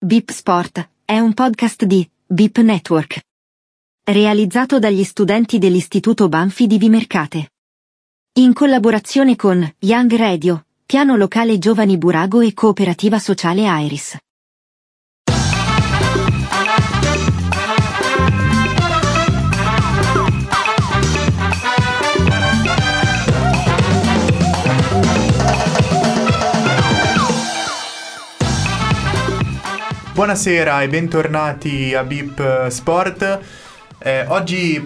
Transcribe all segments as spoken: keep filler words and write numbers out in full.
Beep Sport è un podcast di Beep Network, realizzato dagli studenti dell'Istituto Banfi di Vimercate, in collaborazione con Young Radio, Piano Locale Giovani Burago e Cooperativa Sociale Iris. Buonasera e bentornati a Beep Sport. Eh, oggi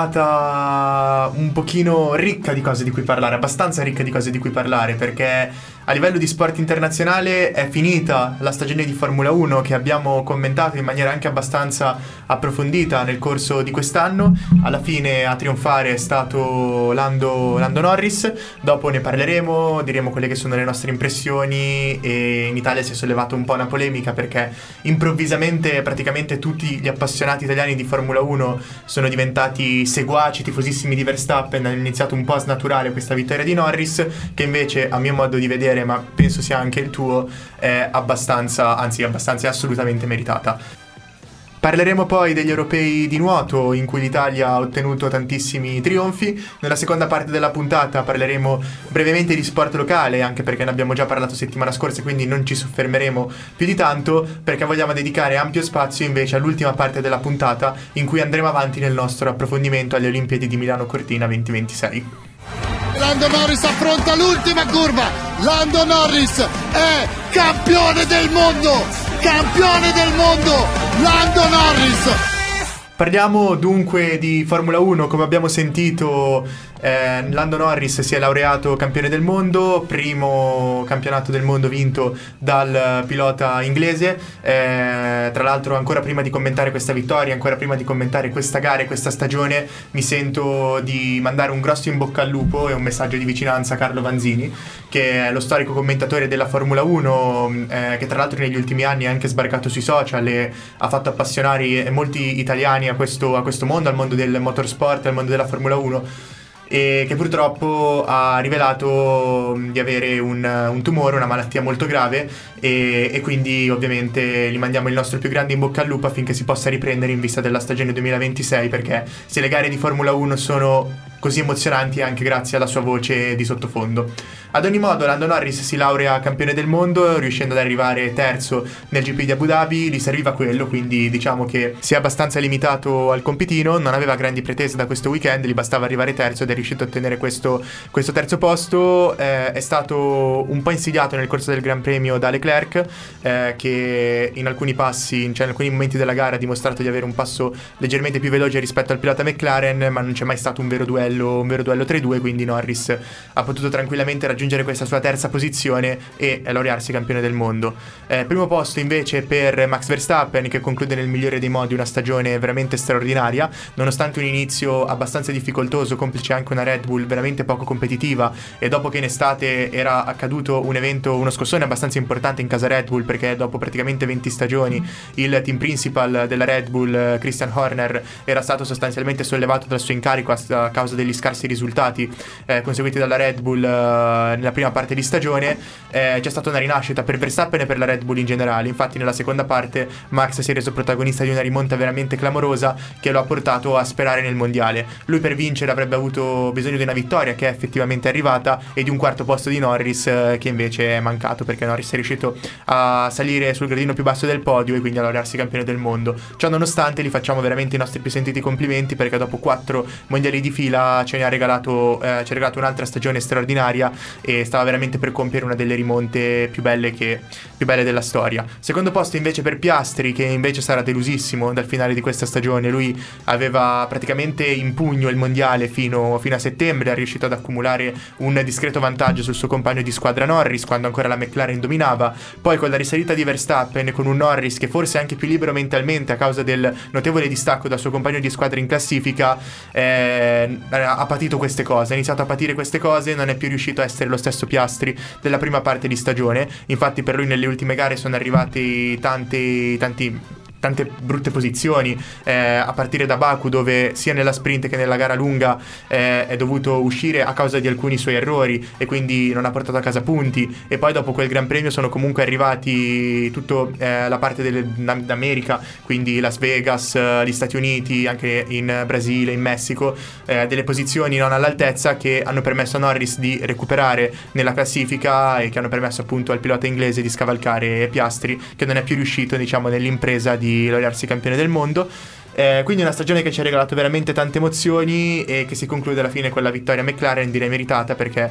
puntata un pochino ricca di cose di cui parlare, abbastanza ricca di cose di cui parlare, perché a livello di sport internazionale è finita la stagione di Formula uno che abbiamo commentato in maniera anche abbastanza approfondita nel corso di quest'anno. Alla fine a trionfare è stato Lando, Lando Norris. Dopo ne parleremo, diremo quelle che sono le nostre impressioni, e in Italia si è sollevata un po' una polemica perché improvvisamente praticamente tutti gli appassionati italiani di Formula uno sono diventati seguaci, tifosissimi di Verstappen. Hanno iniziato un po' a snaturare questa vittoria di Norris, che invece a mio modo di vedere, ma penso sia anche il tuo, è abbastanza, anzi abbastanza, è assolutamente meritata. Parleremo poi degli europei di nuoto, in cui l'Italia ha ottenuto tantissimi trionfi. Nella seconda parte della puntata parleremo brevemente di sport locale, anche perché ne abbiamo già parlato settimana scorsa, quindi non ci soffermeremo più di tanto, perché vogliamo dedicare ampio spazio invece all'ultima parte della puntata, in cui andremo avanti nel nostro approfondimento alle Olimpiadi di Milano Cortina duemilaventisei. Lando Norris affronta l'ultima curva. Lando Norris è campione del mondo, campione del mondo, Lando Norris. Parliamo dunque di Formula uno. Come abbiamo sentito, eh, Lando Norris si è laureato campione del mondo, primo campionato del mondo vinto dal pilota inglese. Eh, tra l'altro, ancora prima di commentare questa vittoria, ancora prima di commentare questa gara e questa stagione, mi sento di mandare un grosso in bocca al lupo e un messaggio di vicinanza a Carlo Vanzini, che è lo storico commentatore della Formula uno, eh, che tra l'altro negli ultimi anni è anche sbarcato sui social e ha fatto appassionare molti italiani a questo, a questo mondo, al mondo del motorsport, al mondo della Formula uno, e che purtroppo ha rivelato di avere un, un tumore, una malattia molto grave, e, e quindi ovviamente gli mandiamo il nostro più grande in bocca al lupo affinché si possa riprendere in vista della stagione duemilaventisei, perché se le gare di Formula uno sono così emozionanti è anche grazie alla sua voce di sottofondo. Ad ogni modo, Lando Norris si laurea campione del mondo, riuscendo ad arrivare terzo nel G P di Abu Dhabi. Gli serviva quello, quindi diciamo che si è abbastanza limitato al compitino, non aveva grandi pretese da questo weekend, gli bastava arrivare terzo ed è riuscito a ottenere questo, questo terzo posto. Eh, è stato un po' insidiato nel corso del Gran Premio da Leclerc, eh, che in alcuni passi, cioè in alcuni momenti della gara, ha dimostrato di avere un passo leggermente più veloce rispetto al pilota McLaren, ma non c'è mai stato un vero duello, un vero duello tra i due, quindi Norris ha potuto tranquillamente raggiungere questa sua terza posizione e laurearsi campione del mondo. Eh, primo posto invece per Max Verstappen, che conclude nel migliore dei modi una stagione veramente straordinaria, nonostante un inizio abbastanza difficoltoso, complice anche una Red Bull veramente poco competitiva, e dopo che in estate era accaduto un evento, uno scossone abbastanza importante in casa Red Bull, perché dopo praticamente venti stagioni il team principal della Red Bull, Christian Horner, era stato sostanzialmente sollevato dal suo incarico a causa degli scarsi risultati eh, conseguiti dalla Red Bull eh, nella prima parte di stagione. Eh, c'è stata una rinascita per Verstappen e per la Red Bull in generale. Infatti nella seconda parte Max si è reso protagonista di una rimonta veramente clamorosa che lo ha portato a sperare nel mondiale. Lui per vincere avrebbe avuto bisogno di una vittoria, che è effettivamente arrivata, e di un quarto posto di Norris, eh, che invece è mancato, perché Norris è riuscito a salire sul gradino più basso del podio e quindi a laurearsi campione del mondo. Ciò nonostante gli facciamo veramente i nostri più sentiti complimenti, perché dopo quattro mondiali di fila ce ne ha regalato, eh, ci ha regalato un'altra stagione straordinaria e stava veramente per compiere una delle rimonte più belle, che, più belle della storia. Secondo posto invece per Piastri, che invece sarà delusissimo dal finale di questa stagione. Lui aveva praticamente in pugno il mondiale fino, fino a settembre, è riuscito ad accumulare un discreto vantaggio sul suo compagno di squadra Norris quando ancora la McLaren dominava. Poi con la risalita di Verstappen, con un Norris che forse è anche più libero mentalmente a causa del notevole distacco dal suo compagno di squadra in classifica, eh, ha patito queste cose, ha iniziato a patire queste cose, non è più riuscito a essere lo stesso Piastri della prima parte di stagione. Infatti per lui nelle ultime gare sono arrivati tanti tanti tante brutte posizioni, eh, a partire da Baku, dove sia nella sprint che nella gara lunga eh, è dovuto uscire a causa di alcuni suoi errori e quindi non ha portato a casa punti, e poi dopo quel Gran Premio sono comunque arrivati tutta eh, la parte dell'America, quindi Las Vegas, eh, gli Stati Uniti, anche in Brasile, in Messico, eh, delle posizioni non all'altezza che hanno permesso a Norris di recuperare nella classifica e che hanno permesso appunto al pilota inglese di scavalcare Piastri, che non è più riuscito, diciamo, nell'impresa di laurearsi campione del mondo. Eh, quindi una stagione che ci ha regalato veramente tante emozioni e che si conclude alla fine con la vittoria McLaren, direi meritata, perché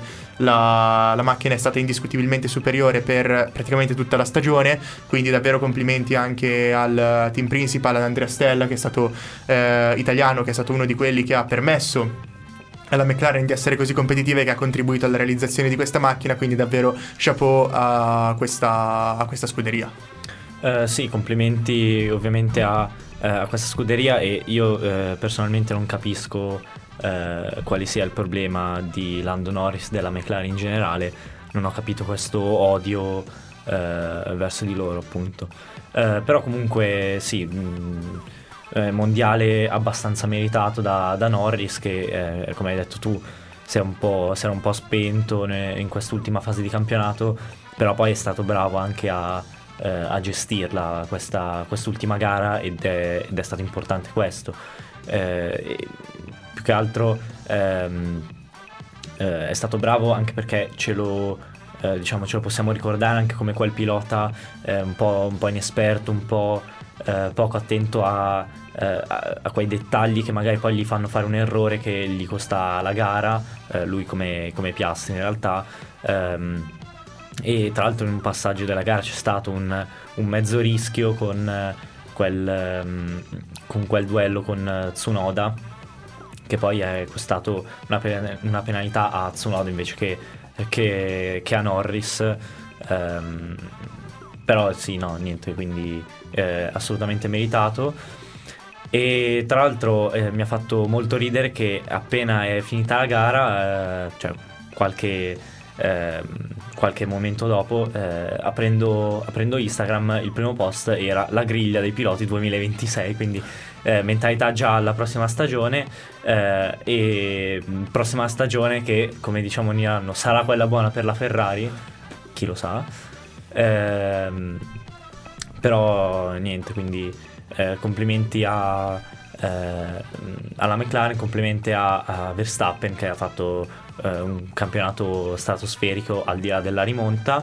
la, la macchina è stata indiscutibilmente superiore per praticamente tutta la stagione, quindi davvero complimenti anche al team principal, ad Andrea Stella, che è stato eh, italiano, che è stato uno di quelli che ha permesso alla McLaren di essere così competitiva e che ha contribuito alla realizzazione di questa macchina, quindi davvero chapeau a questa, a questa scuderia. Uh, sì, complimenti ovviamente a, uh, a questa scuderia, e io uh, personalmente non capisco uh, quale sia il problema di Lando Norris, della McLaren in generale. Non ho capito questo odio uh, verso di loro, appunto. Uh, però comunque sì, mh, eh, mondiale abbastanza meritato da, da Norris, che eh, come hai detto tu si è un po', si era un po' spento ne, in quest'ultima fase di campionato, però poi è stato bravo anche a Eh, a gestirla questa quest'ultima gara, ed è, ed è stato importante questo. Eh, più che altro ehm, eh, è stato bravo anche perché ce lo eh, diciamo ce lo possiamo ricordare anche come quel pilota eh, un po' un po' inesperto, un po' eh, poco attento a, eh, a, a quei dettagli che magari poi gli fanno fare un errore che gli costa la gara, eh, lui come, come Piastri in realtà. ehm, E tra l'altro in un passaggio della gara c'è stato un, un mezzo rischio con quel, um, con quel duello con Tsunoda, che poi è costato una, pen- una penalità a Tsunoda invece che, che, che a Norris. Um, però sì, no, niente, quindi eh, assolutamente meritato. E tra l'altro eh, mi ha fatto molto ridere che appena è finita la gara, eh, cioè qualche... Eh, qualche momento dopo, eh, aprendo, aprendo Instagram, il primo post era la griglia dei piloti duemilaventisei, quindi eh, mentalità già alla prossima stagione, eh, e prossima stagione che, come diciamo ogni anno, sarà quella buona per la Ferrari, chi lo sa. Eh, però niente, quindi eh, complimenti a eh, alla McLaren, complimenti a, a Verstappen, che ha fatto Uh, un campionato stratosferico al di là della rimonta,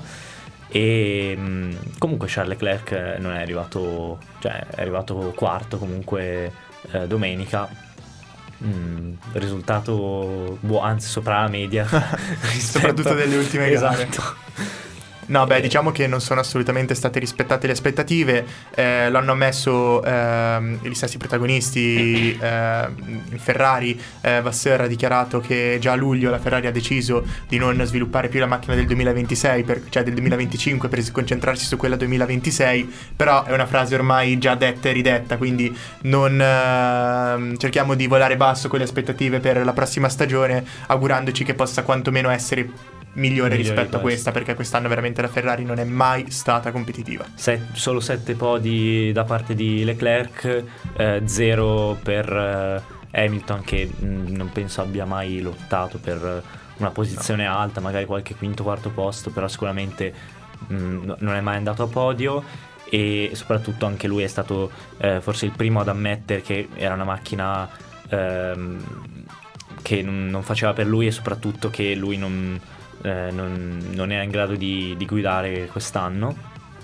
e mh, comunque Charles Leclerc non è arrivato, cioè è arrivato quarto comunque uh, domenica, mm, risultato buono, anzi sopra la media soprattutto delle ultime gare. Esatto. No, beh, diciamo che non sono assolutamente state rispettate le aspettative, eh, lo hanno ammesso eh, gli stessi protagonisti. eh, in Ferrari, eh, Vasseur ha dichiarato che già a luglio la Ferrari ha deciso di non sviluppare più la macchina del duemilaventisei, per, cioè del duemilaventicinque, per concentrarsi su quella duemilaventisei, però è una frase ormai già detta e ridetta, quindi non eh, cerchiamo di volare basso con le aspettative per la prossima stagione, augurandoci che possa quantomeno essere migliore rispetto a questa, perché quest'anno veramente la Ferrari non è mai stata competitiva. Set, solo sette podi da parte di Leclerc, eh, zero per eh, Hamilton, che mh, non penso abbia mai lottato per una posizione no. alta, magari qualche quinto quarto posto, però sicuramente mh, non è mai andato a podio. E soprattutto anche lui è stato eh, forse il primo ad ammettere che era una macchina ehm, che non, non faceva per lui, e soprattutto che lui non Eh, non, non era in grado di, di guidare quest'anno,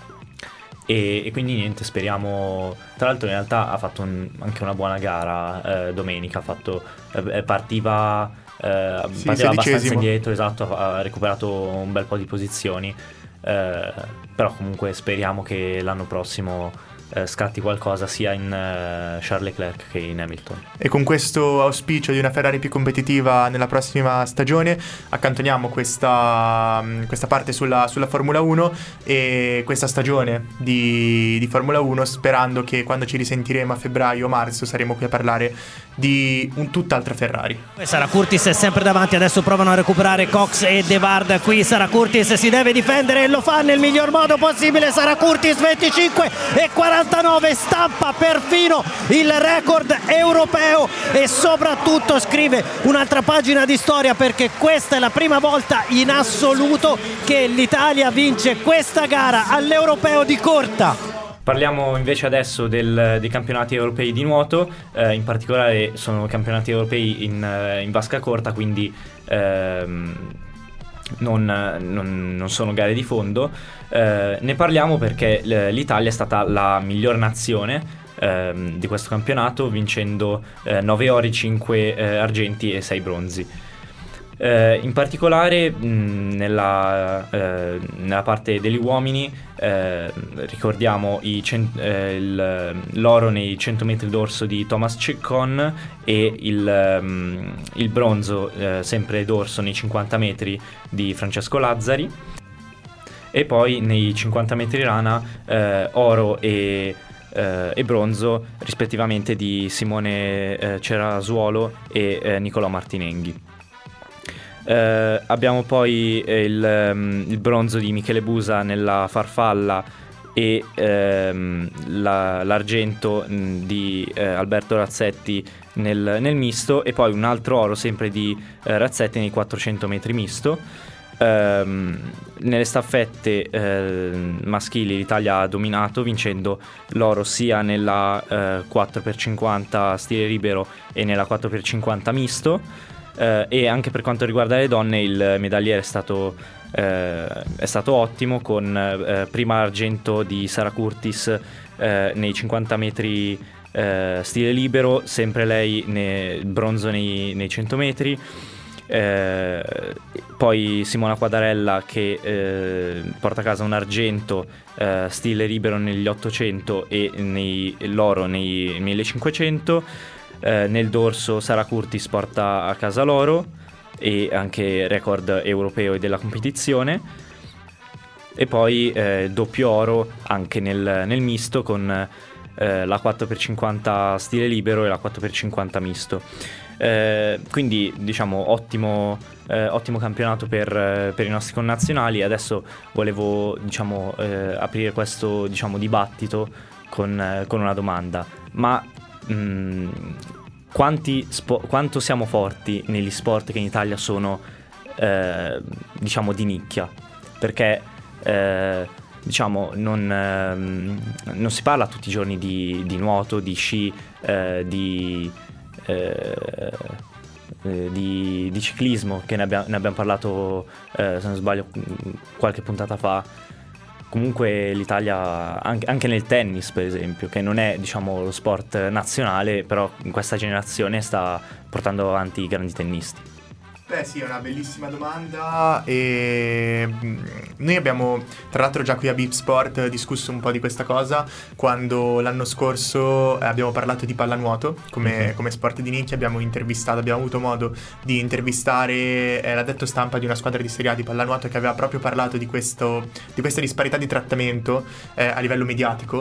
e, e quindi niente, speriamo. Tra l'altro in realtà ha fatto un, anche una buona gara eh, domenica, ha fatto eh, partiva, eh, sì, partiva abbastanza indietro, esatto, ha, ha recuperato un bel po' di posizioni, eh, però comunque speriamo che l'anno prossimo eh, scatti qualcosa sia in eh, Charles Leclerc che in Hamilton. E con questo auspicio di una Ferrari più competitiva nella prossima stagione accantoniamo questa, questa parte sulla, sulla Formula uno e questa stagione di, di Formula uno, sperando che quando ci risentiremo a febbraio o marzo saremo qui a parlare di un tutt'altra Ferrari. Sara Curtis è sempre davanti, adesso provano a recuperare Cox e De Vard. Qui Sara Curtis si deve difendere e lo fa nel miglior modo. modo possibile. Sara Curtis venticinque e quarantanove, stampa perfino il record europeo e soprattutto scrive un'altra pagina di storia, perché questa è la prima volta in assoluto che l'Italia vince questa gara all'Europeo di corta. Parliamo invece adesso del, dei campionati europei di nuoto, eh, in particolare sono campionati europei in, eh, in vasca corta, quindi ehm, non, non, non sono gare di fondo. Eh, ne parliamo perché l'Italia è stata la miglior nazione ehm, di questo campionato, vincendo eh, nove ori, cinque eh, argenti e sei bronzi. Eh, in particolare mh, nella, eh, nella parte degli uomini eh, ricordiamo i cent- eh, il, l'oro nei cento metri d'orso di Thomas Ciccon e il, um, il bronzo eh, sempre d'orso nei cinquanta metri di Francesco Lazzari, e poi nei cinquanta metri rana eh, oro e Uh, e bronzo rispettivamente di Simone uh, Cerasuolo e uh, Nicolò Martinenghi. Uh, abbiamo poi uh, il, um, il bronzo di Michele Busa nella farfalla e um, la, l'argento mh, di uh, Alberto Razzetti nel, nel misto, e poi un altro oro sempre di uh, Razzetti nei quattrocento metri misto. Um, nelle staffette uh, maschili l'Italia ha dominato, vincendo l'oro sia nella uh, quattro per cinquanta stile libero e nella quattro per cinquanta misto, uh, e anche per quanto riguarda le donne il medagliere è stato, uh, è stato ottimo, con uh, prima l'argento di Sara Curtis uh, nei cinquanta metri uh, stile libero, sempre lei ne, bronzo nei, nei cento metri. Eh, poi Simona Quadarella che eh, porta a casa un argento eh, stile libero negli ottocento e nei, l'oro nei millecinquecento. Eh, nel dorso Sara Curtis porta a casa l'oro e anche record europeo e della competizione, e poi eh, doppio oro anche nel, nel misto con eh, la quattro per cinquanta stile libero e la quattro per cinquanta misto. Eh, quindi diciamo ottimo, eh, ottimo campionato per, eh, per i nostri connazionali. Adesso volevo diciamo eh, aprire questo diciamo dibattito con, eh, con una domanda: ma mh, quanti spo- quanto siamo forti negli sport che in Italia sono eh, diciamo di nicchia? Perché eh, diciamo non, eh, non si parla tutti i giorni di, di nuoto, di sci, eh, di Eh, eh, di, di ciclismo, che ne, abbia, ne abbiamo parlato eh, se non sbaglio qualche puntata fa. Comunque l'Italia anche, anche nel tennis, per esempio, che non è diciamo lo sport nazionale, però in questa generazione sta portando avanti i grandi tennisti. Beh sì, è una bellissima domanda, e noi abbiamo tra l'altro già qui a Beep Sport discusso un po' di questa cosa quando l'anno scorso abbiamo parlato di pallanuoto come, mm-hmm. come sport di nicchia. Abbiamo intervistato, abbiamo avuto modo di intervistare eh, l'addetto stampa di una squadra di Serie A di pallanuoto che aveva proprio parlato di questo di questa disparità di trattamento eh, a livello mediatico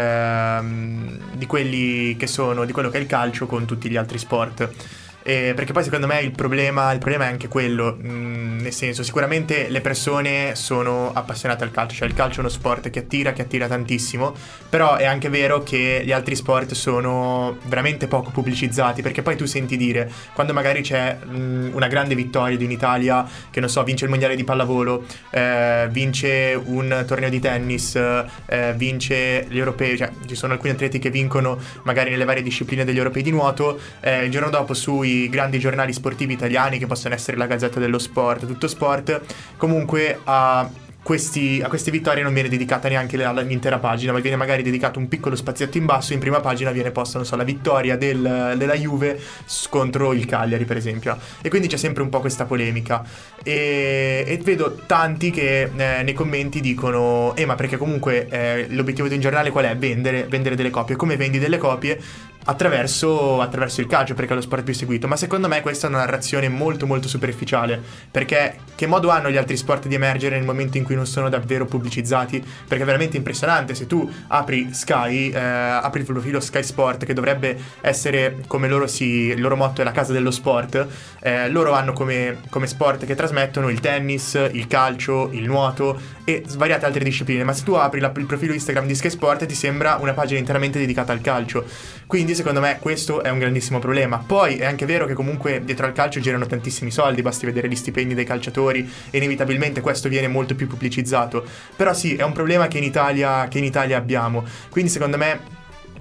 ehm, di quelli che sono di quello che è il calcio con tutti gli altri sport. Eh, perché poi secondo me il problema, il problema è anche quello, mh, nel senso, sicuramente le persone sono appassionate al calcio, cioè il calcio è uno sport che attira, che attira tantissimo, però è anche vero che gli altri sport sono veramente poco pubblicizzati, perché poi tu senti dire, quando magari c'è mh, una grande vittoria di un'Italia, che non so, vince il mondiale di pallavolo, eh, vince un torneo di tennis, eh, vince gli europei, cioè ci sono alcuni atleti che vincono magari nelle varie discipline degli europei di nuoto, eh, il giorno dopo sui grandi giornali sportivi italiani, che possono essere la Gazzetta dello Sport, Tutto Sport, comunque a questi, a queste vittorie non viene dedicata neanche la, l'intera pagina, ma viene magari dedicato un piccolo spazietto in basso. In prima pagina viene posta, non so, la vittoria del, della Juve contro il Cagliari, per esempio, e quindi c'è sempre un po' questa polemica, e, e vedo tanti che eh, nei commenti dicono eh ma perché comunque eh, l'obiettivo di un giornale qual è? Vendere, vendere delle copie. Come vendi delle copie? attraverso, attraverso il calcio, perché è lo sport più seguito. Ma secondo me questa è una narrazione molto molto superficiale, perché che modo hanno gli altri sport di emergere nel momento in cui non sono davvero pubblicizzati? Perché è veramente impressionante. Se tu apri Sky, eh, apri il profilo Sky Sport, che dovrebbe essere, come loro si, il loro motto è la casa dello sport, eh, loro hanno come, come sport che trasmettono il tennis, il calcio, il nuoto e svariate altre discipline. Ma se tu apri la, il profilo Instagram di Sky Sport ti sembra una pagina interamente dedicata al calcio. Quindi secondo me questo è un grandissimo problema. Poi è anche vero che comunque dietro al calcio girano tantissimi soldi, basti vedere gli stipendi dei calciatori e inevitabilmente questo viene molto più pubblicizzato. Però sì, è un problema che in Italia, che in Italia abbiamo. Quindi secondo me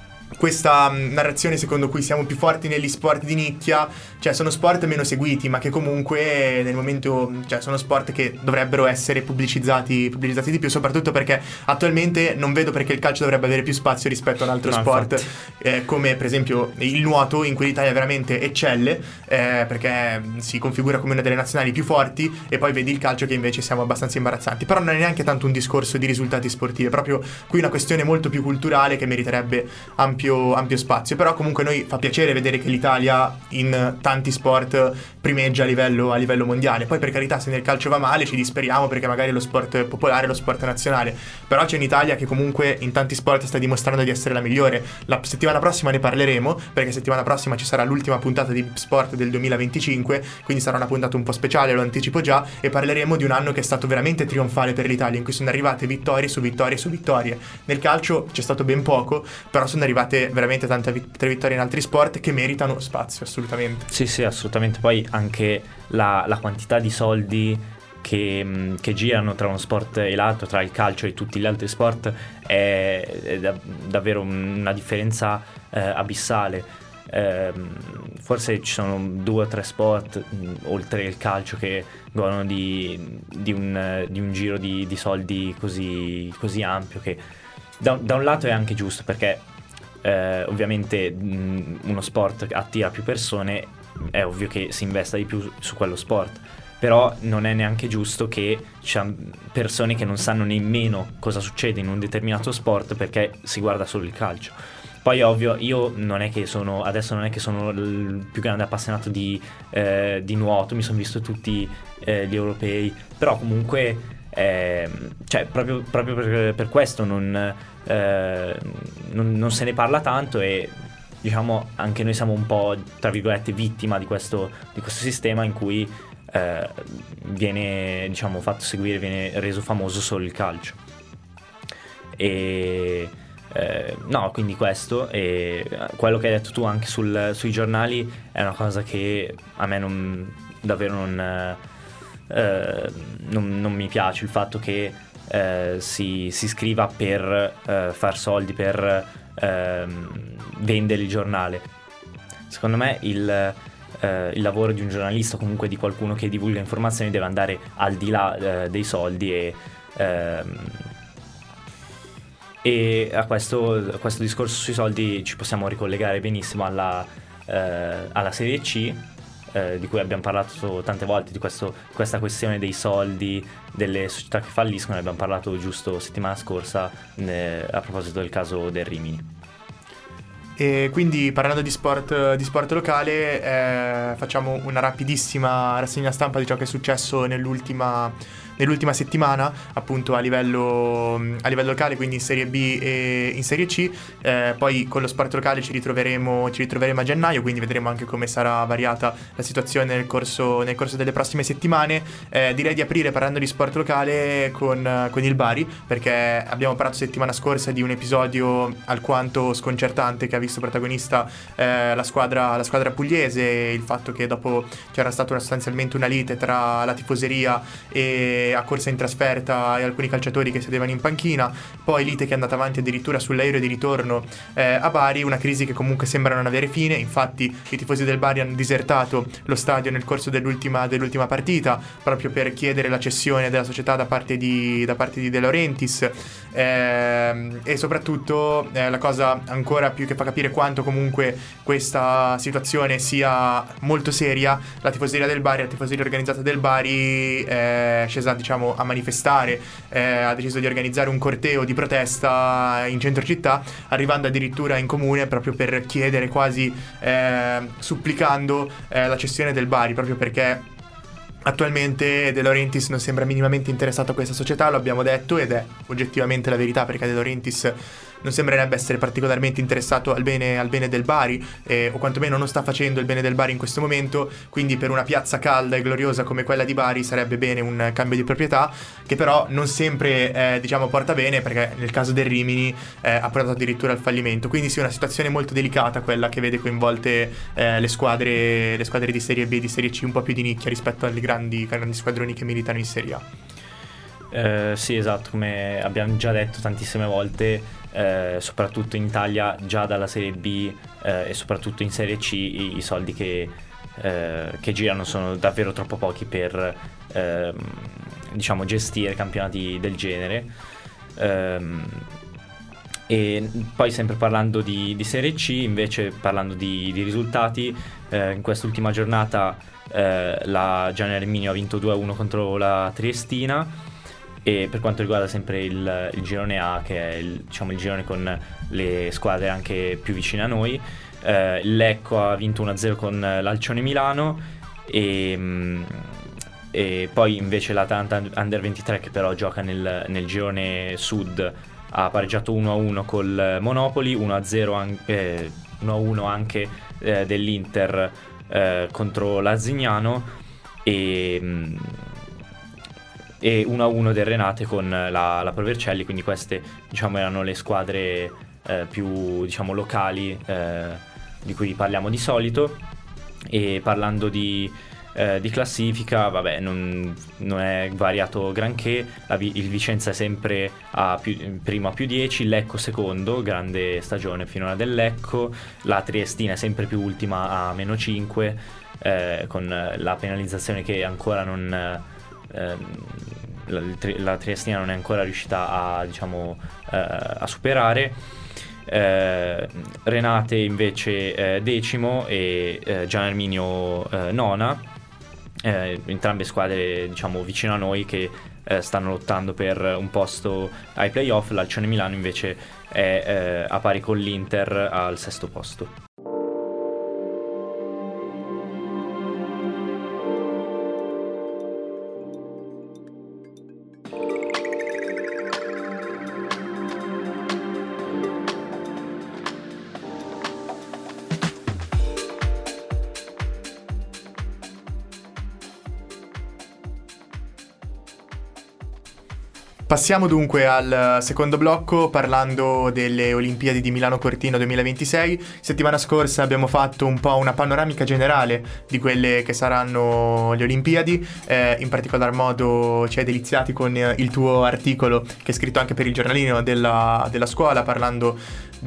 questa mh, narrazione secondo cui siamo più forti negli sport di nicchia, cioè sono sport meno seguiti, ma che comunque nel momento, cioè sono sport che dovrebbero essere pubblicizzati pubblicizzati di più, soprattutto perché attualmente non vedo perché il calcio dovrebbe avere più spazio rispetto a un altro no, sport eh, come per esempio il nuoto, in cui l'Italia veramente eccelle, eh, perché si configura come una delle nazionali più forti, e poi vedi il calcio che invece siamo abbastanza imbarazzanti. Però non è neanche tanto un discorso di risultati sportivi, è proprio qui una questione molto più culturale che meriterebbe ampio ampio spazio. Però comunque noi fa piacere vedere che l'Italia in tanti sport primeggia a livello, a livello mondiale. Poi per carità, se nel calcio va male ci disperiamo perché magari è lo sport popolare, lo sport nazionale, però c'è un'Italia che comunque in tanti sport sta dimostrando di essere la migliore. La settimana prossima ne parleremo, perché settimana prossima ci sarà l'ultima puntata di Sport del duemilaventicinque, quindi sarà una puntata un po' speciale, lo anticipo già, e parleremo di un anno che è stato veramente trionfale per l'Italia, in cui sono arrivate vittorie su vittorie su vittorie. Nel calcio c'è stato ben poco, però sono arrivate veramente tante vittorie in altri sport che meritano spazio, assolutamente. Sì, sì, assolutamente. Poi anche la, la quantità di soldi che, che girano tra uno sport e l'altro, tra il calcio e tutti gli altri sport, è, è da, davvero una differenza eh, abissale. Eh, forse ci sono due o tre sport mh, oltre il calcio che godono di, di, un, di un giro di, di soldi così, così ampio, che da, da un lato è anche giusto, perché Eh, ovviamente mh, uno sport attira più persone, è ovvio che si investa di più su quello sport, però non è neanche giusto che ci siano persone che non sanno nemmeno cosa succede in un determinato sport perché si guarda solo il calcio. Poi ovvio, io non è che sono adesso non è che sono il più grande appassionato di, eh, di nuoto, mi sono visto tutti eh, gli europei, però comunque Eh, cioè proprio, proprio per, per questo non, eh, non, non se ne parla tanto, e diciamo anche noi siamo un po', tra virgolette, vittima di questo, di questo sistema in cui eh, viene, diciamo, fatto seguire, viene reso famoso solo il calcio. E eh, no, quindi questo, e quello che hai detto tu anche sul, sui giornali è una cosa che a me non, davvero non Uh, non, non mi piace, il fatto che uh, si, si scriva per uh, far soldi, per uh, vendere il giornale. Secondo me il, uh, il lavoro di un giornalista, comunque di qualcuno che divulga informazioni, deve andare al di là uh, dei soldi, e, uh, e a, questo, a questo discorso sui soldi ci possiamo ricollegare benissimo alla, uh, alla Serie C, Eh, di cui abbiamo parlato tante volte, di questo, questa questione dei soldi delle società che falliscono. Ne abbiamo parlato giusto settimana scorsa eh, a proposito del caso del Rimini. E quindi, parlando di sport, di sport locale, eh, facciamo una rapidissima rassegna stampa di ciò che è successo nell'ultima nell'ultima settimana, appunto a livello, a livello locale, quindi in Serie B e in Serie C. Eh, poi con lo sport locale ci ritroveremo, ci ritroveremo a gennaio, quindi vedremo anche come sarà variata la situazione nel corso, nel corso delle prossime settimane. Eh, direi di aprire parlando di sport locale con, con il Bari, perché abbiamo parlato settimana scorsa di un episodio alquanto sconcertante che ha visto protagonista eh, la squadra, la squadra pugliese, il fatto che dopo c'era stata una, sostanzialmente una lite tra la tifoseria e a corsa in trasferta e alcuni calciatori che sedevano in panchina, poi lite che è andata avanti addirittura sull'aereo di ritorno eh, a Bari, una crisi che comunque sembra non avere fine. Infatti i tifosi del Bari hanno disertato lo stadio nel corso dell'ultima, dell'ultima partita, proprio per chiedere la cessione della società da parte di, da parte di De Laurentiis, eh, e soprattutto eh, la cosa ancora più che fa capire quanto comunque questa situazione sia molto seria, la tifoseria del Bari, la tifoseria organizzata del Bari è scesa diciamo a manifestare, eh, ha deciso di organizzare un corteo di protesta in centro città, arrivando addirittura in comune proprio per chiedere, quasi eh, supplicando eh, la cessione del Bari, proprio perché attualmente De Laurentiis non sembra minimamente interessato a questa società, lo abbiamo detto, ed è oggettivamente la verità, perché De Laurentiis non sembrerebbe essere particolarmente interessato al bene, al bene del Bari, eh, o quantomeno non sta facendo il bene del Bari in questo momento. Quindi per una piazza calda e gloriosa come quella di Bari sarebbe bene un cambio di proprietà, che però non sempre eh, diciamo porta bene, perché nel caso del Rimini eh, ha portato addirittura al fallimento. Quindi sì, è una situazione molto delicata quella che vede coinvolte eh, le squadre le squadre di Serie B e di Serie C, un po' più di nicchia rispetto alle grandi, grandi squadroni che militano in Serie A. Eh, sì, esatto, come abbiamo già detto tantissime volte, eh, soprattutto in Italia già dalla Serie B eh, e soprattutto in Serie C i, i soldi che, eh, che girano sono davvero troppo pochi per eh, diciamo gestire campionati del genere. Um, e poi sempre parlando di, di Serie C, invece parlando di, di risultati, eh, in quest'ultima giornata eh, la Gian Erminio ha vinto due a uno contro la Triestina. E per quanto riguarda sempre il, il girone A, che è il, diciamo, il girone con le squadre anche più vicine a noi, eh, il Lecco ha vinto uno a zero con l'Alcione Milano, e, e poi invece l'Atalanta Under ventitré, che però gioca nel, nel girone Sud, ha pareggiato uno a uno col Monopoli, uno a zero an- eh, uno a uno anche eh, dell'Inter eh, contro l'Arzignano, e e uno a uno del Renate con la, la Provercelli. Quindi queste, diciamo, erano le squadre eh, più, diciamo, locali eh, di cui parliamo di solito. E parlando di, eh, di classifica, vabbè, non, non è variato granché. La, il Vicenza è sempre a più, primo a più dieci, il Lecco secondo, grande stagione finora del Lecco, la Triestina è sempre più ultima a meno cinque, eh, con la penalizzazione che ancora non... La, la Triestina non è ancora riuscita a, diciamo, eh, a superare. eh, Renate invece eh, decimo e eh, Gian Erminio eh, nona, eh, entrambe squadre, diciamo, vicino a noi, che eh, stanno lottando per un posto ai playoff. L'Alcione Milano invece è eh, a pari con l'Inter al sesto posto. Passiamo dunque al secondo blocco, parlando delle Olimpiadi di Milano Cortina duemilaventisei. Settimana scorsa abbiamo fatto un po' una panoramica generale di quelle che saranno le Olimpiadi, eh, in particolar modo ci hai deliziati con il tuo articolo che hai scritto anche per il giornalino della, della scuola, parlando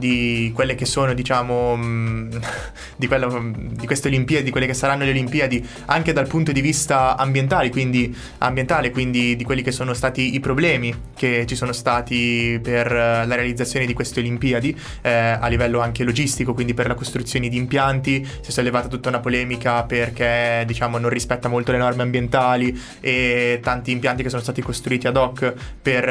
di quelle che sono, diciamo, mh, di, quello, di queste Olimpiadi, di quelle che saranno le Olimpiadi anche dal punto di vista ambientale, quindi ambientale, quindi di quelli che sono stati i problemi che ci sono stati per la realizzazione di queste Olimpiadi, eh, a livello anche logistico, quindi per la costruzione di impianti. Si è sollevata tutta una polemica perché, diciamo, non rispetta molto le norme ambientali, e tanti impianti che sono stati costruiti ad hoc per,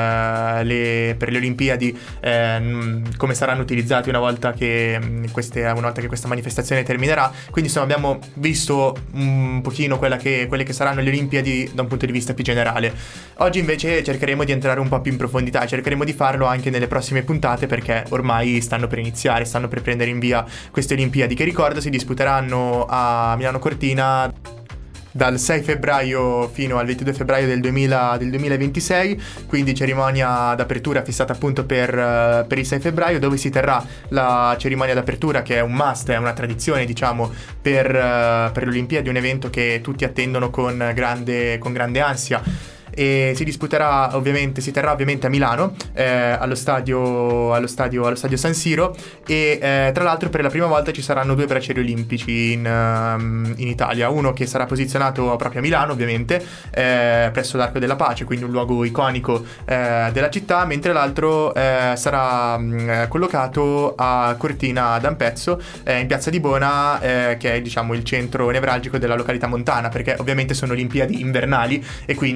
eh, le, per le Olimpiadi, eh, come saranno utilizzati una volta che queste, una volta che questa manifestazione terminerà. Quindi insomma abbiamo visto un pochino quella che, quelle che saranno le Olimpiadi da un punto di vista più generale. Oggi invece cercheremo di entrare un po' più in profondità, cercheremo di farlo anche nelle prossime puntate, perché ormai stanno per iniziare, stanno per prendere in via queste Olimpiadi, che, ricordo, si disputeranno a Milano Cortina dal sei febbraio fino al ventidue febbraio del, duemila, del duemilaventisei, quindi cerimonia d'apertura fissata appunto per, per il sei febbraio, dove si terrà la cerimonia d'apertura, che è un must, è una tradizione, diciamo, per, per le Olimpiadi, un evento che tutti attendono con grande, con grande ansia. E si disputerà ovviamente, si terrà ovviamente a Milano, eh, allo stadio, allo stadio, allo stadio San Siro, e eh, tra l'altro per la prima volta ci saranno due braccieri olimpici in, um, in Italia, uno che sarà posizionato proprio a Milano, ovviamente, eh, presso l'Arco della Pace, quindi un luogo iconico eh, della città, mentre l'altro eh, sarà mh, collocato a Cortina d'Ampezzo, eh, in piazza di Bona, eh, che è, diciamo, il centro nevralgico della località montana, perché ovviamente sono Olimpiadi invernali e quindi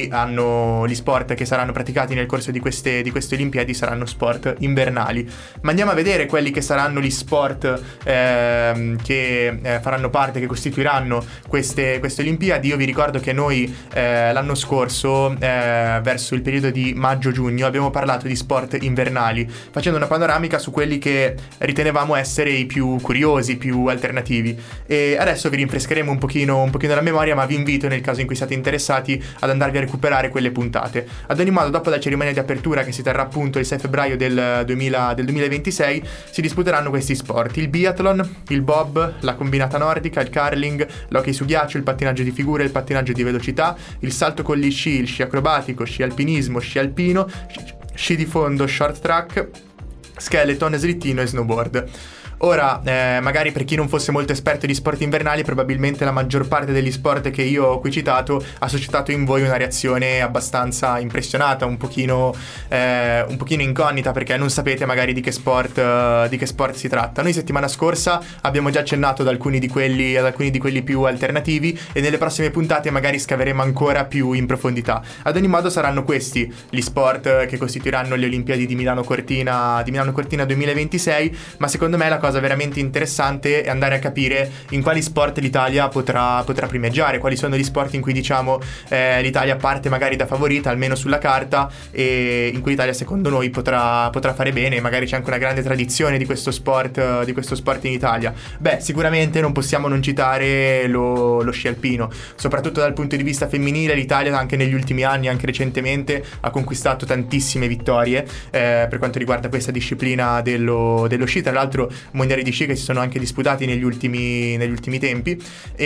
hanno gli sport che saranno praticati nel corso di queste, di queste Olimpiadi saranno sport invernali. Ma andiamo a vedere quelli che saranno gli sport eh, che eh, faranno parte, che costituiranno queste, queste Olimpiadi. Io vi ricordo che noi eh, l'anno scorso, eh, verso il periodo di maggio-giugno, abbiamo parlato di sport invernali, facendo una panoramica su quelli che ritenevamo essere i più curiosi, più alternativi. E adesso vi rinfrescheremo un pochino, un pochino la memoria, ma vi invito, nel caso in cui siate interessati, ad andarvi a recuperare quelle puntate. Ad ogni modo, dopo la cerimonia di apertura, che si terrà appunto il sei febbraio del, duemila, del duemilaventisei, si disputeranno questi sport: il biathlon, il bob, la combinata nordica, il curling, l'hockey su ghiaccio, il pattinaggio di figura, il pattinaggio di velocità, il salto con gli sci, il sci acrobatico, sci alpinismo, sci alpino, sci di fondo, short track, skeleton, slittino e snowboard. Ora, eh, magari per chi non fosse molto esperto di sport invernali, probabilmente la maggior parte degli sport che io ho qui citato ha suscitato in voi una reazione abbastanza impressionata, un pochino, eh, un pochino incognita, perché non sapete magari di che sport, uh, di che sport si tratta. Noi settimana scorsa abbiamo già accennato ad alcuni di quelli, ad alcuni di quelli più alternativi, e nelle prossime puntate magari scaveremo ancora più in profondità. Ad ogni modo saranno questi gli sport che costituiranno le Olimpiadi di Milano Cortina, di Milano Cortina duemilaventisei, ma secondo me la cosa cosa veramente interessante è andare a capire in quali sport l'Italia potrà, potrà primeggiare, quali sono gli sport in cui diciamo eh, l'Italia parte magari da favorita, almeno sulla carta, e in cui l'Italia secondo noi potrà, potrà fare bene. Magari c'è anche una grande tradizione di questo sport, di questo sport in Italia. Beh, sicuramente non possiamo non citare lo, lo sci alpino, soprattutto dal punto di vista femminile. L'Italia anche negli ultimi anni, anche recentemente, ha conquistato tantissime vittorie eh, per quanto riguarda questa disciplina dello, dello sci. Tra l'altro mondiali di sci che si sono anche disputati negli ultimi, negli ultimi tempi,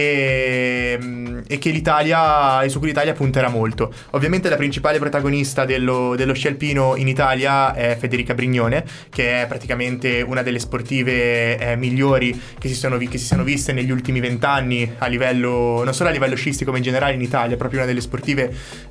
e, e che l'Italia, e su cui l'Italia punterà molto. Ovviamente la principale protagonista dello, dello sci alpino in Italia è Federica Brignone, che è praticamente una delle sportive eh, migliori che si, sono, che si sono viste negli ultimi vent'anni, a livello, non solo a livello sciistico ma in generale in Italia. È proprio una delle sportive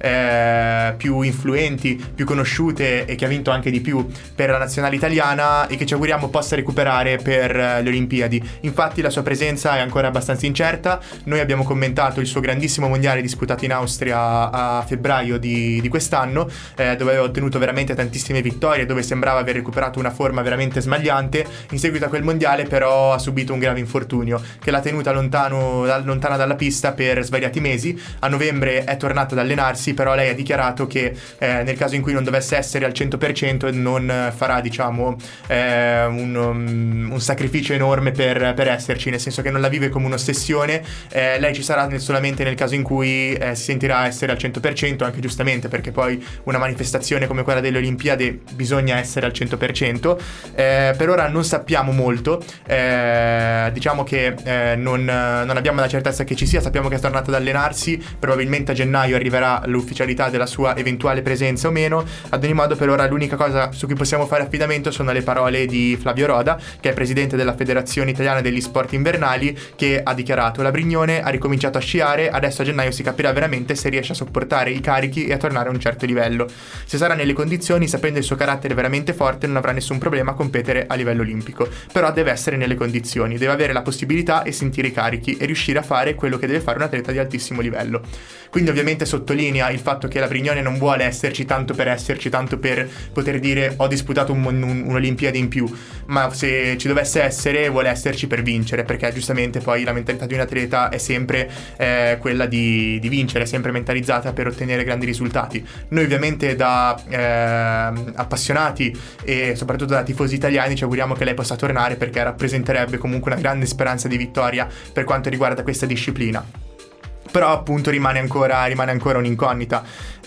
eh, più influenti, più conosciute, e che ha vinto anche di più per la nazionale italiana, e che ci auguriamo possa recuperare per le Olimpiadi. Infatti la sua presenza è ancora abbastanza incerta. Noi abbiamo commentato il suo grandissimo mondiale disputato in Austria a febbraio di, di quest'anno, eh, dove aveva ottenuto veramente tantissime vittorie, dove sembrava aver recuperato una forma veramente smagliante. In seguito a quel mondiale però ha subito un grave infortunio che l'ha tenuta lontano, lontana dalla pista per svariati mesi. A novembre è tornata ad allenarsi, però lei ha dichiarato che eh, nel caso in cui non dovesse essere al cento per cento non farà diciamo eh, un, um, un sacrificio enorme per, per esserci, nel senso che non la vive come un'ossessione. Eh, lei ci sarà nel, solamente nel caso in cui eh, si sentirà essere al cento per cento, anche giustamente, perché poi una manifestazione come quella delle Olimpiadi bisogna essere al cento per cento. Eh, per ora non sappiamo molto, eh, diciamo che eh, non, non abbiamo la certezza che ci sia. Sappiamo che è tornata ad allenarsi, probabilmente a gennaio arriverà l'ufficialità della sua eventuale presenza o meno. Ad ogni modo per ora l'unica cosa su cui possiamo fare affidamento sono le parole di Flavio Roda, che è presidente della Federazione Italiana degli Sport Invernali, che ha dichiarato: la Brignone ha ricominciato a sciare, adesso a gennaio si capirà veramente se riesce a sopportare i carichi e a tornare a un certo livello. Se sarà nelle condizioni, sapendo il suo carattere veramente forte, non avrà nessun problema a competere a livello olimpico, però deve essere nelle condizioni, deve avere la possibilità e sentire i carichi e riuscire a fare quello che deve fare un atleta di altissimo livello. Quindi ovviamente sottolinea il fatto che la Brignone non vuole esserci tanto per esserci, tanto per poter dire ho disputato un, un, un'Olimpiade in più, ma se ci dovesse essere vuole esserci per vincere, perché giustamente poi la mentalità di un atleta è sempre eh, quella di, di vincere, è sempre mentalizzata per ottenere grandi risultati. Noi ovviamente da eh, appassionati e soprattutto da tifosi italiani ci auguriamo che lei possa tornare, perché rappresenterebbe comunque una grande speranza di vittoria per quanto riguarda questa disciplina. Però appunto rimane ancora, rimane ancora un'incognita.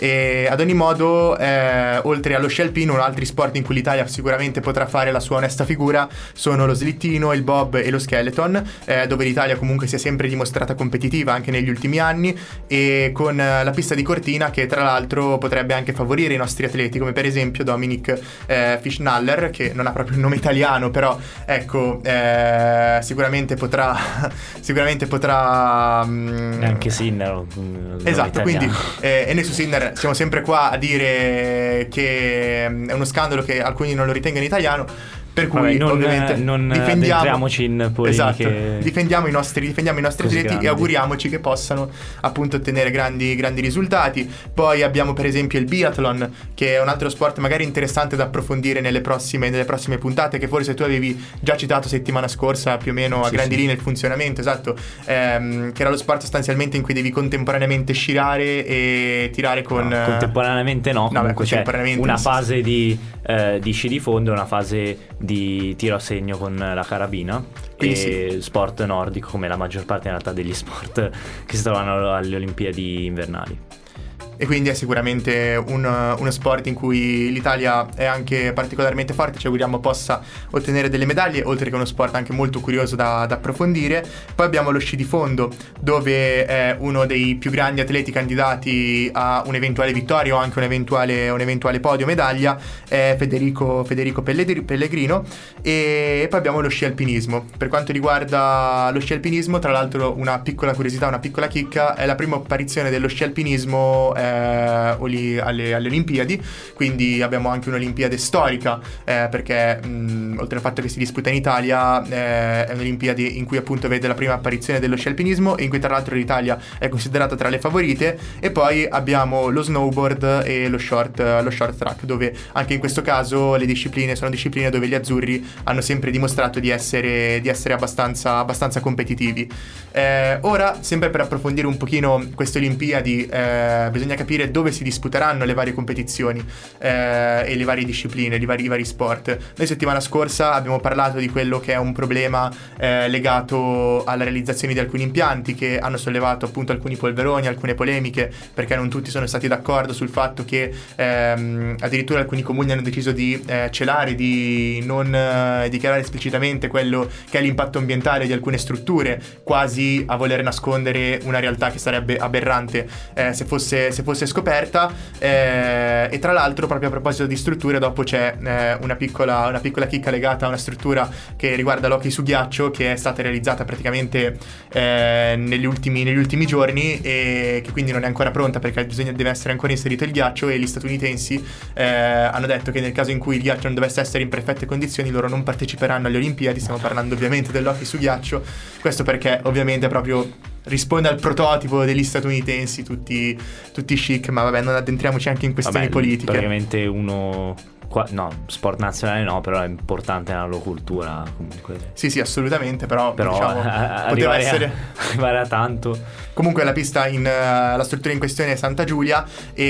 E ad ogni modo eh, oltre allo sci alpino, altri sport in cui l'Italia sicuramente potrà fare la sua onesta figura sono lo slittino, il bob e lo skeleton, eh, dove l'Italia comunque si è sempre dimostrata competitiva anche negli ultimi anni, e con eh, la pista di Cortina, che tra l'altro potrebbe anche favorire i nostri atleti, come per esempio Dominic eh, Fischnaller, che non ha proprio un nome italiano, però ecco eh, sicuramente potrà sicuramente potrà mh, anche Sinner, esatto, quindi eh, e noi su Sinner siamo sempre qua a dire che è uno scandalo che alcuni non lo ritengono italiano, per cui Vabbè, non, ovviamente non difendiamo addentriamoci in polemiche. Esatto, difendiamo i nostri, difendiamo i nostri atleti grandi. E auguriamoci che possano appunto ottenere grandi, grandi risultati. Poi abbiamo per esempio il biathlon, che è un altro sport magari interessante da approfondire nelle prossime, nelle prossime puntate, che forse tu avevi già citato settimana scorsa più o meno a sì, grandi sì. linee il funzionamento, esatto, ehm, che era lo sport sostanzialmente in cui devi contemporaneamente sciare e tirare con... No, contemporaneamente no, no comunque beh, c'è contemporaneamente una non so fase di, eh, di sci di fondo e una fase di tiro a segno con la carabina. Quindi e sì. sport nordico, come la maggior parte in realtà degli sport che si trovano alle Olimpiadi invernali. E quindi è sicuramente un, uno sport in cui l'Italia è anche particolarmente forte, ci auguriamo possa ottenere delle medaglie, oltre che uno sport anche molto curioso da, da approfondire. Poi abbiamo lo sci di fondo, dove è uno dei più grandi atleti candidati a un'eventuale vittoria o anche un eventuale, un eventuale podio medaglia, è Federico, Federico Pellegrino. E poi abbiamo lo sci alpinismo. Per quanto riguarda lo sci alpinismo, tra l'altro una piccola curiosità, una piccola chicca, è la prima apparizione dello sci alpinismo eh, alle, alle Olimpiadi, quindi abbiamo anche un'Olimpiade storica, eh, perché mh, oltre al fatto che si disputa in Italia, eh, è un'Olimpiadi in cui appunto vede la prima apparizione dello sci alpinismo e in cui tra l'altro l'Italia è considerata tra le favorite. E poi abbiamo lo snowboard e lo short, lo short track, dove anche in questo caso le discipline sono discipline dove gli azzurri hanno sempre dimostrato di essere, di essere abbastanza, abbastanza competitivi. Eh, ora, sempre per approfondire un pochino queste Olimpiadi, eh, bisogna capire dove si disputeranno le varie competizioni eh, e le varie discipline, i vari, i vari sport. Noi settimana scorsa abbiamo parlato di quello che è un problema eh, legato alla realizzazione di alcuni impianti, che hanno sollevato appunto alcuni polveroni, alcune polemiche, perché non tutti sono stati d'accordo sul fatto che ehm, addirittura alcuni comuni hanno deciso di eh, celare, di non eh, dichiarare esplicitamente quello che è l'impatto ambientale di alcune strutture, quasi a voler nascondere una realtà che sarebbe aberrante eh, se fosse se fosse scoperta. Eh, e tra l'altro, proprio a proposito di strutture, dopo c'è eh, una piccola una piccola chicca legata a una struttura che riguarda l'hockey su ghiaccio, che è stata realizzata praticamente eh, negli ultimi negli ultimi giorni e che quindi non è ancora pronta, perché bisogna, deve essere ancora inserito il ghiaccio, e gli statunitensi eh, hanno detto che nel caso in cui il ghiaccio non dovesse essere in perfette condizioni loro non parteciperanno alle Olimpiadi. Stiamo parlando ovviamente dell'hockey su ghiaccio, questo perché ovviamente proprio risponde al prototipo degli statunitensi, tutti, tutti chic, ma vabbè, non addentriamoci anche in questioni Vabbè, politiche. Praticamente uno... Qua, no, sport nazionale no, però è importante nella loro cultura comunque. Sì, sì, assolutamente, però, però diciamo, a, poteva essere... A, arrivare a tanto. Comunque la pista in uh, la struttura in questione è Santa Giulia,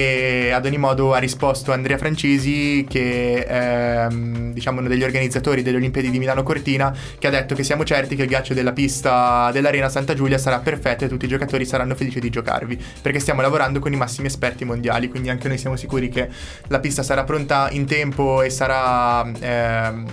e ad ogni modo ha risposto Andrea Francesi, che è diciamo uno degli organizzatori delle Olimpiadi di Milano Cortina, che ha detto che siamo certi che il ghiaccio della pista dell'Arena Santa Giulia sarà perfetto e tutti i giocatori saranno felici di giocarvi, perché stiamo lavorando con i massimi esperti mondiali, quindi anche noi siamo sicuri che la pista sarà pronta in tempo e sarà ehm,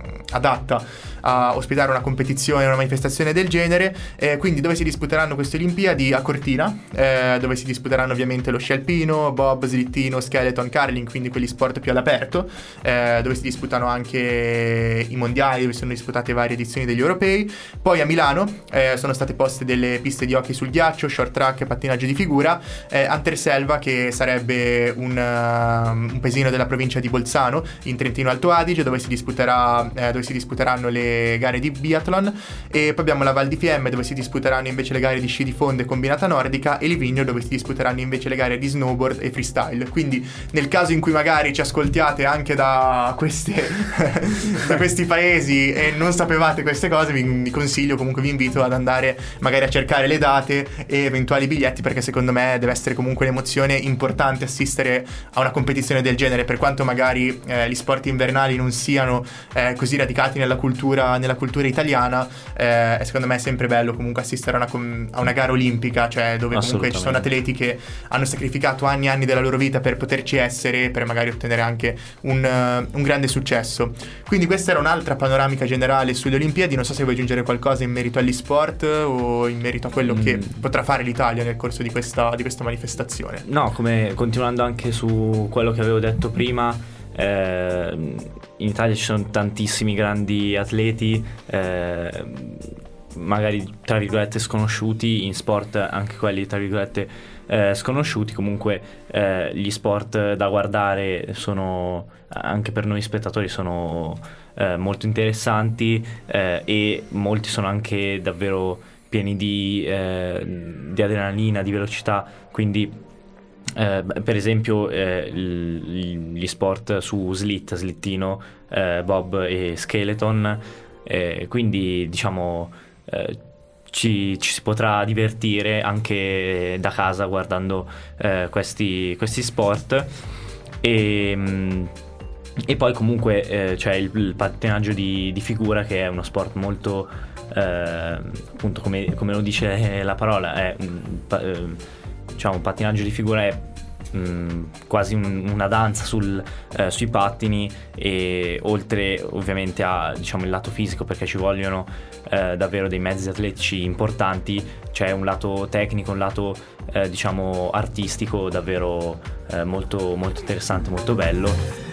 adatta a ospitare una competizione, una manifestazione del genere. Eh, quindi dove si disputeranno queste Olimpiadi? A Cortina, eh, dove si disputeranno ovviamente lo sci alpino, bob, slittino, skeleton, curling, quindi quegli sport più all'aperto, eh, dove si disputano anche i mondiali, dove sono disputate varie edizioni degli europei. Poi a Milano eh, sono state poste delle piste di hockey sul ghiaccio, short track e pattinaggio di figura, eh, Anterselva, che sarebbe un, uh, un paesino della provincia di Bolzano in Trentino Alto Adige, dove si disputerà eh, dove si disputeranno le gare di biathlon. E poi abbiamo la Val di Fiemme, dove si disputeranno invece le gare di sci di fondo e combinata nordica, e Livigno, dove si disputeranno invece le gare di snowboard e freestyle. Quindi nel caso in cui magari ci ascoltiate anche da queste da questi paesi e non sapevate queste cose, vi, vi consiglio, comunque vi invito ad andare magari a cercare le date e eventuali biglietti, perché secondo me deve essere comunque un'emozione importante assistere a una competizione del genere, per quanto magari eh, gli sport invernali non siano eh, così radicati nella cultura nella cultura italiana. Eh, secondo me è sempre bello comunque assistere a una, com- a una gara olimpica, cioè dove comunque ci sono atleti che hanno sacrificato anni e anni della loro vita per poterci essere, per magari ottenere anche un, uh, un grande successo. Quindi questa era un'altra panoramica generale sulle Olimpiadi. Non so se vuoi aggiungere qualcosa in merito agli sport o in merito a quello mm. che potrà fare l'Italia nel corso di questa, di questa manifestazione. No, come continuando anche su quello che avevo detto prima, Eh, in Italia ci sono tantissimi grandi atleti, eh, magari tra virgolette sconosciuti, in sport anche quelli tra virgolette eh, sconosciuti. Comunque eh, gli sport da guardare sono, anche per noi spettatori, sono eh, molto interessanti eh, e molti sono anche davvero pieni di, eh, di adrenalina, di velocità, quindi Eh, per esempio eh, gli sport su slitt, slittino, eh, bob e skeleton, eh, quindi diciamo eh, ci, ci si potrà divertire anche da casa guardando eh, questi, questi sport. E, mh, e poi comunque eh, c'è il, il pattinaggio di, di figura, che è uno sport molto eh, appunto come, come lo dice la parola, è un, eh, diciamo un pattinaggio di figura, è mh, quasi un, una danza sul, eh, sui pattini, e oltre ovviamente a diciamo il lato fisico, perché ci vogliono eh, davvero dei mezzi atletici importanti, c'è un lato tecnico, un lato eh, diciamo artistico davvero eh, molto, molto interessante, molto bello.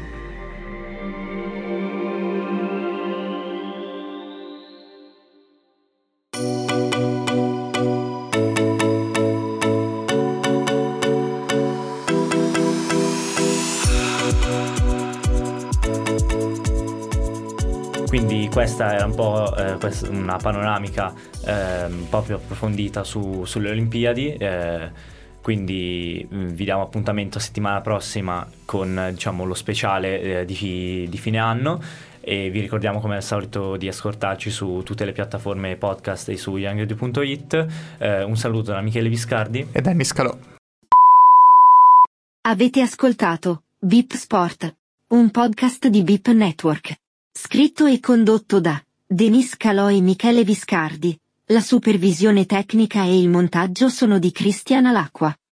Quindi questa era un po' eh, questa, una panoramica eh, un po' più approfondita su, sulle Olimpiadi, eh, quindi mh, vi diamo appuntamento settimana prossima con diciamo lo speciale eh, di, di fine anno, e vi ricordiamo come al solito di ascoltarci su tutte le piattaforme podcast e su young radio punto it. Eh, un saluto da Michele Viscardi e Dennis Calò. Avete ascoltato V I P Sport, un podcast di V I P Network. Scritto e condotto da Denis Calò e Michele Viscardi. La supervisione tecnica e il montaggio sono di Cristian Alacqua.